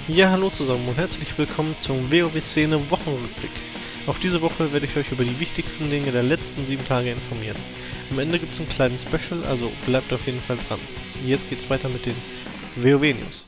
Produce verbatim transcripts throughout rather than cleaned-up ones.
Ja, hallo zusammen und herzlich willkommen zum WoW-Szene Wochenrückblick. Auch diese Woche werde ich euch über die wichtigsten Dinge der letzten sieben Tage informieren. Am Ende gibt es ein kleines Special, also bleibt auf jeden Fall dran. Jetzt geht's weiter mit den WoW-News.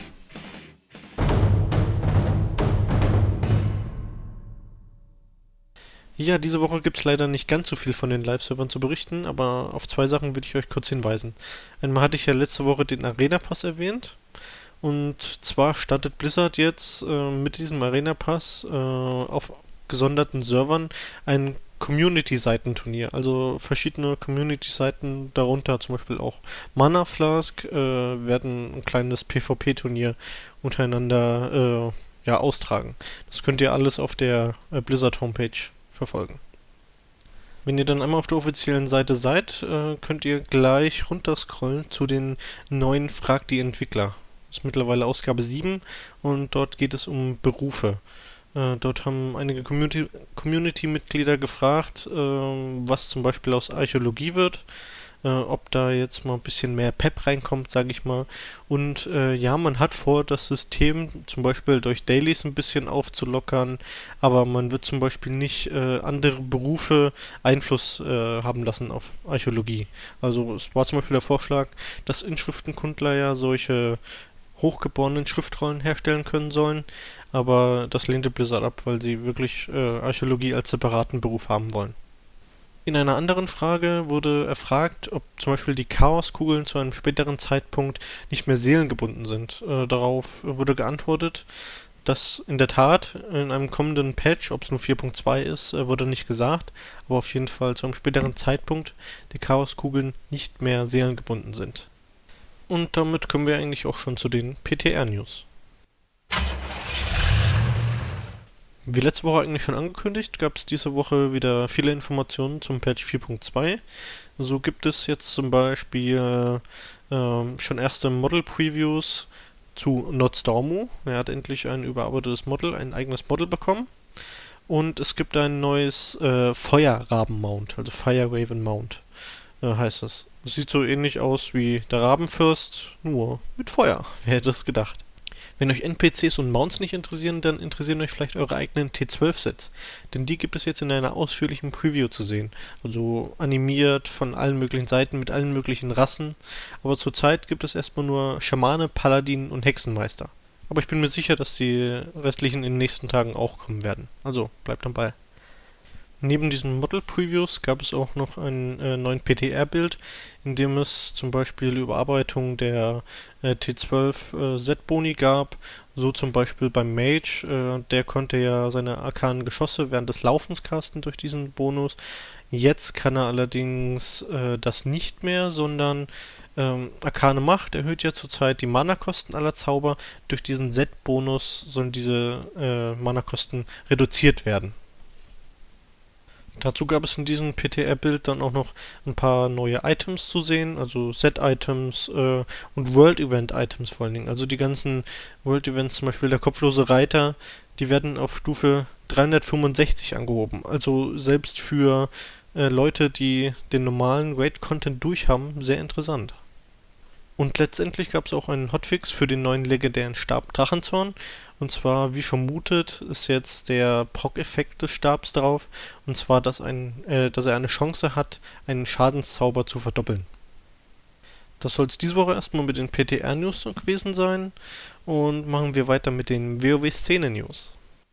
Ja, diese Woche gibt es leider nicht ganz so viel von den Live-Servern zu berichten, aber auf zwei Sachen würde ich euch kurz hinweisen. Einmal hatte ich ja letzte Woche den Arena-Pass erwähnt. Und zwar startet Blizzard jetzt äh, mit diesem Arena Pass äh, auf gesonderten Servern ein Community-Seitenturnier. Also verschiedene Community-Seiten, darunter zum Beispiel auch Mana Flask, äh, werden ein kleines PvP-Turnier untereinander äh, ja, austragen. Das könnt ihr alles auf der äh, Blizzard-Homepage verfolgen. Wenn ihr dann einmal auf der offiziellen Seite seid, äh, könnt ihr gleich runterscrollen zu den neuen Frag die Entwickler. Das ist mittlerweile Ausgabe sieben und dort geht es um Berufe. Äh, dort haben einige Community, Community-Mitglieder gefragt, äh, was zum Beispiel aus Archäologie wird, äh, ob da jetzt mal ein bisschen mehr Pep reinkommt, sage ich mal. Und äh, ja, man hat vor, das System zum Beispiel durch Dailies ein bisschen aufzulockern, aber man wird zum Beispiel nicht äh, andere Berufe Einfluss äh, haben lassen auf Archäologie. Also es war zum Beispiel der Vorschlag, dass Inschriftenkundler ja solche hochgeborenen Schriftrollen herstellen können sollen, aber das lehnte Blizzard ab, weil sie wirklich äh, Archäologie als separaten Beruf haben wollen. In einer anderen Frage wurde erfragt, ob zum Beispiel die Chaoskugeln zu einem späteren Zeitpunkt nicht mehr seelengebunden sind. Äh, darauf wurde geantwortet, dass in der Tat in einem kommenden Patch, ob es nur vier Punkt zwei ist, äh, wurde nicht gesagt, aber auf jeden Fall zu einem späteren Zeitpunkt die Chaoskugeln nicht mehr seelengebunden sind. Und damit kommen wir eigentlich auch schon zu den P T R-News. Wie letzte Woche eigentlich schon angekündigt, gab es diese Woche wieder viele Informationen zum Patch vier Punkt zwei. So gibt es jetzt zum Beispiel äh, schon erste Model-Previews zu Notstormu. Er hat endlich ein überarbeitetes Model, ein eigenes Model bekommen. Und es gibt ein neues äh, Feuerraben-Mount, also Fire Raven Mount äh, heißt es. Sieht so ähnlich aus wie der Rabenfürst, nur mit Feuer. Wer hätte es gedacht? Wenn euch N P Cs und Mounts nicht interessieren, dann interessieren euch vielleicht eure eigenen T zwölf Sets. Denn die gibt es jetzt in einer ausführlichen Preview zu sehen. Also animiert von allen möglichen Seiten mit allen möglichen Rassen. Aber zurzeit gibt es erstmal nur Schamane, Paladin und Hexenmeister. Aber ich bin mir sicher, dass die restlichen in den nächsten Tagen auch kommen werden. Also bleibt dabei. Neben diesen Model-Previews gab es auch noch einen äh, neuen P T R-Bild, in dem es zum Beispiel Überarbeitung der äh, T zwölf äh, Z-Boni gab, so zum Beispiel beim Mage, äh, der konnte ja seine arkanen Geschosse während des Laufens casten durch diesen Bonus. Jetzt kann er allerdings äh, das nicht mehr, sondern ähm, Arkane Macht erhöht ja zurzeit die Mana-Kosten aller Zauber. Durch diesen Z-Bonus sollen diese äh, Mana-Kosten reduziert werden. Dazu gab es in diesem P T R-Bild dann auch noch ein paar neue Items zu sehen, also Set-Items äh, und World-Event-Items vor allen Dingen. Also die ganzen World-Events, zum Beispiel der kopflose Reiter, die werden auf Stufe dreihundertfünfundsechzig angehoben. Also selbst für äh, Leute, die den normalen Raid-Content durchhaben, sehr interessant. Und letztendlich gab es auch einen Hotfix für den neuen legendären Stab Drachenzorn. Und zwar, wie vermutet, ist jetzt der Proc-Effekt des Stabs drauf. Und zwar, dass, ein, äh, dass er eine Chance hat, einen Schadenszauber zu verdoppeln. Das soll es diese Woche erstmal mit den P T R-News gewesen sein. Und machen wir weiter mit den WoW-Szene-News.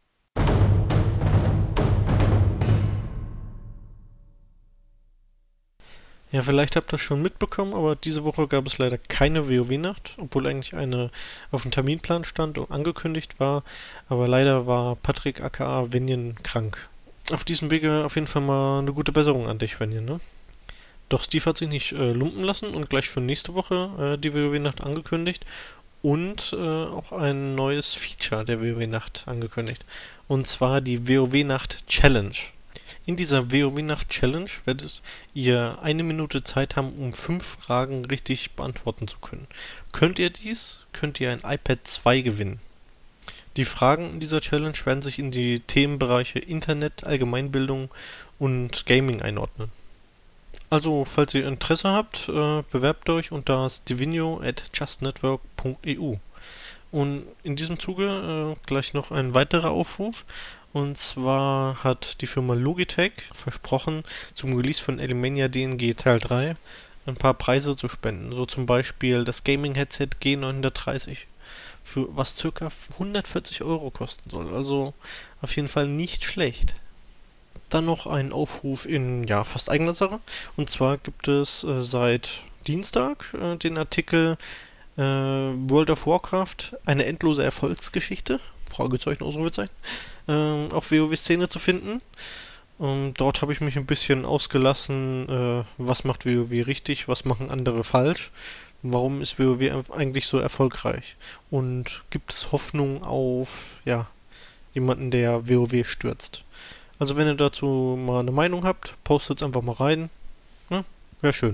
Ja, vielleicht habt ihr das schon mitbekommen, aber diese Woche gab es leider keine WoW-Nacht, obwohl eigentlich eine auf dem Terminplan stand und angekündigt war, aber leider war Patrick aka Venjen krank. Auf diesem Wege auf jeden Fall mal eine gute Besserung an dich, Venjen, ne? Doch Steve hat sich nicht äh, lumpen lassen und gleich für nächste Woche äh, die WoW-Nacht angekündigt und äh, auch ein neues Feature der WoW-Nacht angekündigt. Und zwar die WoW-Nacht Challenge. In dieser WoW-Nacht-Challenge werdet ihr eine Minute Zeit haben, um fünf Fragen richtig beantworten zu können. Könnt ihr dies, könnt ihr ein iPad zwei gewinnen. Die Fragen in dieser Challenge werden sich in die Themenbereiche Internet, Allgemeinbildung und Gaming einordnen. Also, falls ihr Interesse habt, äh, bewerbt euch unter stevenio at justnetwork punkt e u. Und in diesem Zuge äh, gleich noch ein weiterer Aufruf. Und zwar hat die Firma Logitech versprochen, zum Release von Elemania D N G Teil drei ein paar Preise zu spenden. So zum Beispiel das Gaming-Headset G neunhundertdreißig, für was ca. hundertvierzig Euro kosten soll. Also auf jeden Fall nicht schlecht. Dann noch ein Aufruf in ja fast eigener Sache. Und zwar gibt es äh, seit Dienstag äh, den Artikel äh, World of Warcraft, eine endlose Erfolgsgeschichte, Fragezeichen, Ausrufezeichen, äh, auf WoW-Szene zu finden. Und dort habe ich mich ein bisschen ausgelassen, äh, was macht WoW richtig, was machen andere falsch, warum ist WoW eigentlich so erfolgreich und gibt es Hoffnung auf ja jemanden, der WoW stürzt. Also wenn ihr dazu mal eine Meinung habt, postet es einfach mal rein. Ja, wäre schön.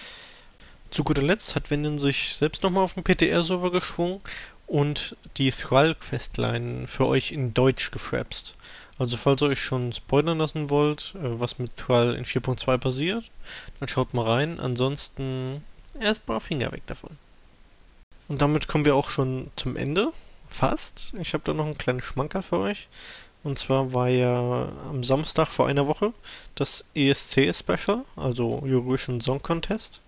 Zu guter Letzt hat Wenden sich selbst nochmal auf den P T R-Server geschwungen und die Thrall-Questline für euch in Deutsch gefrapst. Also falls ihr euch schon spoilern lassen wollt, was mit Thrall in vier Punkt zwei passiert, dann schaut mal rein. Ansonsten erstmal Finger weg davon. Und damit kommen wir auch schon zum Ende. Fast. Ich habe da noch einen kleinen Schmankerl für euch. Und zwar war ja am Samstag vor einer Woche das E S C-Special, also Eurovision Song Contest.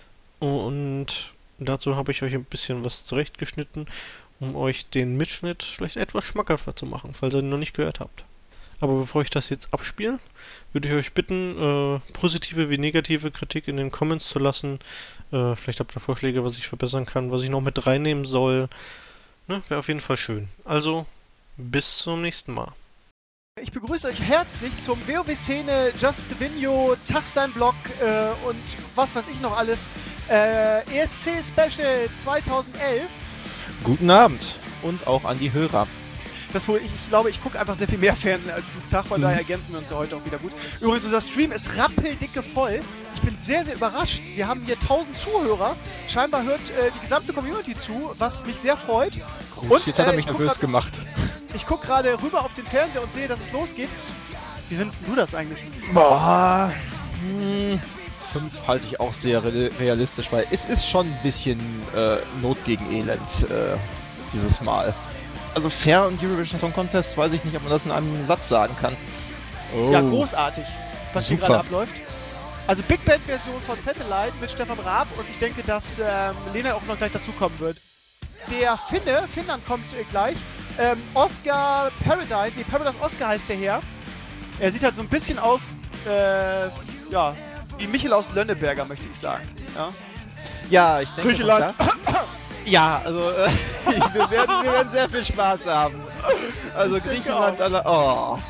Und dazu habe ich euch ein bisschen was zurechtgeschnitten, um euch den Mitschnitt vielleicht etwas schmackhafter zu machen, falls ihr ihn noch nicht gehört habt. Aber bevor ich das jetzt abspiele, würde ich euch bitten, äh, positive wie negative Kritik in den Comments zu lassen. Äh, vielleicht habt ihr Vorschläge, was ich verbessern kann, was ich noch mit reinnehmen soll. Ne, wäre auf jeden Fall schön. Also, bis zum nächsten Mal. Ich begrüße euch herzlich zum WoW-Szene Just Vinyo, Zach sein Blog äh, und was weiß ich noch alles. Äh, E S C Special zweitausendelf. Guten Abend und auch an die Hörer. Das wohl, ich, ich glaube, ich gucke einfach sehr viel mehr Fernsehen als du, Zach, von mhm. daher ergänzen wir uns ja heute auch wieder gut. Übrigens, unser Stream ist rappeldicke voll. Ich bin sehr, sehr überrascht. Wir haben hier tausend Zuhörer. Scheinbar hört äh, die gesamte Community zu, was mich sehr freut. Gut, und, jetzt hat er äh, mich nervös grad, gemacht. Ich gucke gerade rüber auf den Fernseher und sehe, dass es losgeht. Wie findest du das eigentlich? Boah, hm, fünf halte ich auch sehr re- realistisch, weil es ist schon ein bisschen äh, Not gegen Elend äh, dieses Mal. Also fair und Eurovision Song Contest, weiß ich nicht, ob man das in einem Satz sagen kann. Oh. Ja, großartig, was Super. hier gerade abläuft. Also Big Band Version von Satellite mit Stefan Raab und ich denke, dass ähm, Lena auch noch gleich dazukommen wird. Der Finne, Finnland kommt äh, gleich. Ähm, Oscar Paradise, nee, Paradise Oscar heißt der Herr. Er sieht halt so ein bisschen aus, äh, ja, wie Michel aus Lönneberger, möchte ich sagen. Ja, ja ich denke. Griechenland. Ja, also äh, wir, werden, wir werden sehr viel Spaß haben. Also Griechenland, alle. Oh.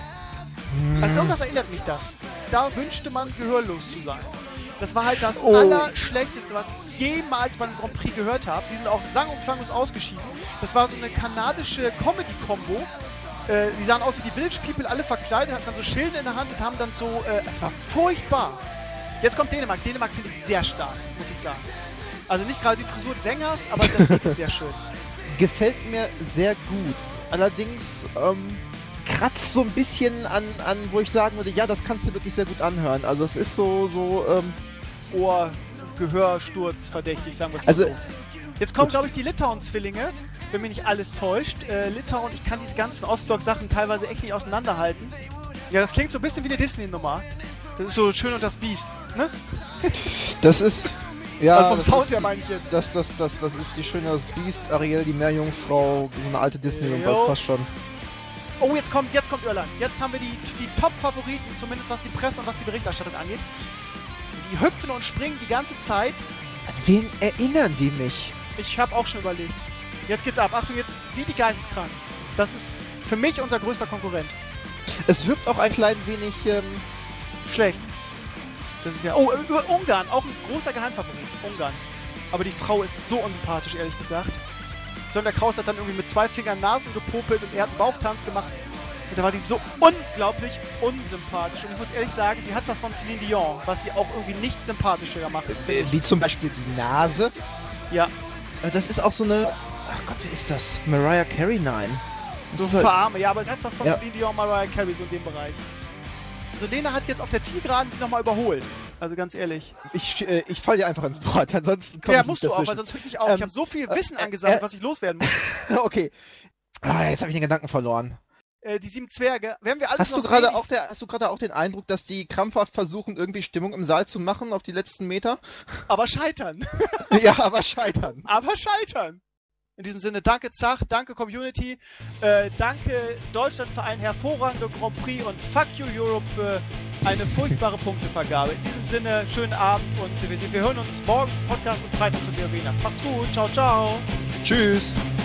An irgendwas erinnert mich das. Da wünschte man, gehörlos zu sein. Das war halt das oh. Allerschlechteste, was ich jemals beim Grand Prix gehört habe. Die sind auch sang- und klanglos ausgeschieden. Das war so eine kanadische Comedy-Kombo. Äh, die sahen aus wie die Village People, alle verkleidet, hatten dann so Schilde in der Hand und haben dann so... Äh, es war furchtbar. Jetzt kommt Dänemark. Dänemark finde ich sehr stark, muss ich sagen. Also nicht gerade die Frisur des Sängers, aber das Lied ist sehr schön. Gefällt mir sehr gut. Allerdings ähm, kratzt so ein bisschen an, an, wo ich sagen würde, ja, das kannst du wirklich sehr gut anhören. Also es ist so, so, ähm... Ohr, Gehörsturz verdächtig, sagen wir es mal also, so. Jetzt kommen, glaube ich, die Litauen-Zwillinge, wenn mich nicht alles täuscht. Äh, Litauen, ich kann diese ganzen Ostblock-Sachen teilweise echt nicht auseinanderhalten. Ja, das klingt so ein bisschen wie eine Disney-Nummer. Das ist so Schön und das Biest, ne? Das ist... Ja, also vom Sound her meine ich jetzt. Das, das, das, das ist die Schöne das Biest, Ariel, die Meerjungfrau, so eine alte Disney-Nummer, das passt schon. Oh, jetzt kommt, jetzt kommt Irland. Jetzt haben wir die, die Top-Favoriten, zumindest was die Presse und was die Berichterstattung angeht. Die hüpfen und springen die ganze Zeit. An wen erinnern die mich? Ich habe auch schon überlegt. Jetzt geht's ab. Achtung, jetzt wie die Geisteskranken. Das ist für mich unser größter Konkurrent. Es wirkt auch ein klein wenig ähm, schlecht. Das ist ja. Oh, über Ungarn, auch ein großer Geheimfavorit. Ungarn. Aber die Frau ist so unsympathisch, ehrlich gesagt. Sonja Kraus hat dann irgendwie mit zwei Fingern Nasen gepopelt und er hat einen Bauchtanz gemacht. Und da war die so unglaublich unsympathisch. Und ich muss ehrlich sagen, sie hat was von Celine Dion, was sie auch irgendwie nicht sympathischer macht. Wie, wie zum Beispiel die Nase. Ja. Das ist auch so eine... Ach Gott, wie ist das? Mariah Carey, nein. So verarme, ja, aber es hat was von ja. Celine Dion, Mariah Carey so in dem Bereich. Also Lena hat jetzt auf der Zielgeraden die nochmal überholt. Also ganz ehrlich. Ich, äh, ich fall dir einfach ins Wort, ansonsten komm Ja, ich musst nicht du auch, dazwischen. weil sonst höre ich nicht auf. Ähm, ich habe so viel äh, Wissen äh, angesammelt, äh, was ich loswerden muss. Okay. Ah, jetzt habe ich den Gedanken verloren. Äh, die sieben Zwerge, werden wir alles Hast noch du gerade sehen? auch der, hast du gerade auch den Eindruck, dass die krampfhaft versuchen, irgendwie Stimmung im Saal zu machen auf die letzten Meter? Aber scheitern. Ja, aber scheitern. Aber scheitern. In diesem Sinne, danke Zach, danke Community, äh, danke Deutschland für einen hervorragenden Grand Prix und fuck you Europe für eine furchtbare Punktevergabe. In diesem Sinne, schönen Abend und wir, wir hören uns morgen zum Podcast und Freitag zum W W. Macht's gut, ciao, ciao. Tschüss.